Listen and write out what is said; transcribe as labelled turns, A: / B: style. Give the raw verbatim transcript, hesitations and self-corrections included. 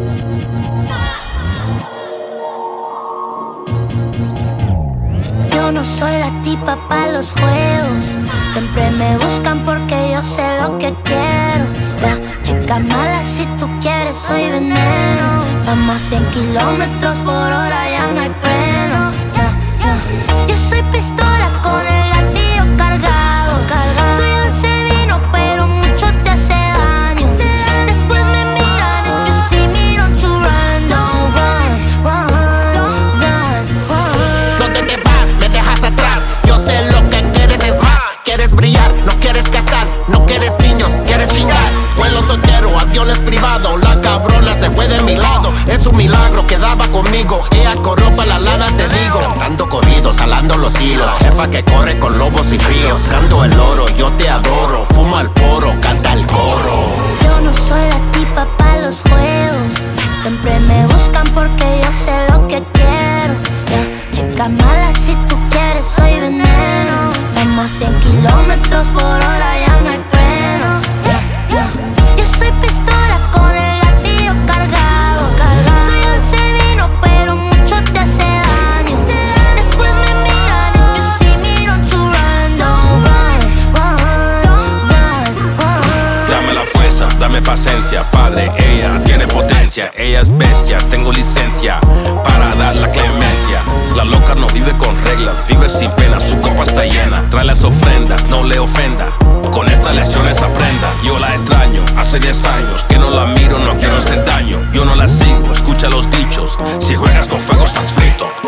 A: Yo no soy la tipa pa' los juegos. Siempre me buscan porque yo sé lo que quiero. La chica mala, si tú quieres, soy veneno. Vamos a cien kilómetros por hora, ya no hay freno. Yeah, yeah. Yo soy pistola con el gatillo cargado. Soy dulce vino, pero mucho te hace daño. Después me miran if you see me, don't you run. Don't run, run, run, run.
B: ¿Dónde te vas? Me dejas atrás. Yo sé lo que quieres es más. Quieres brillar, no quieres casar. No quieres niños, quieres chingar. Vuelo soltero, aviones privados. La cabrona se fue de mi lado. Es un milagro que daba conmigo. Ella corrió pa' la lana, te digo. Cantando corridos, alando los hilos. Jefa que corre con lobos y fríos. Canto el oro, yo te adoro. Fumo al poro, canta el coro.
A: Yo no soy la tipa pa' los juegos. Siempre me buscan porque yo sé lo que quiero. Yeah. Chica mala, si tú quieres, soy veneno. Vamos a cien kilómetros por hora, ya no hay freno. Yeah, yeah. Yo soy pistola con el gatillo cargado. Soy dulce vino, pero mucho te hace daño. Después me miran if you see me, don't you run. Don't run, run, run, run.
C: Dame la fuerza, dame paciencia, padre, ella tiene potencia. Ella es bestia, tengo licencia para dar la clemencia. La loca no vive con reglas, vive sin pena, su copa está llena. Trae las ofrendas, no le ofenda, con estas lecciones aprenda. Yo la extraño, hace diez años que no la miro, no quiero hacer daño. Yo no la sigo, escucha los dichos, si juegas con fuego estás frito.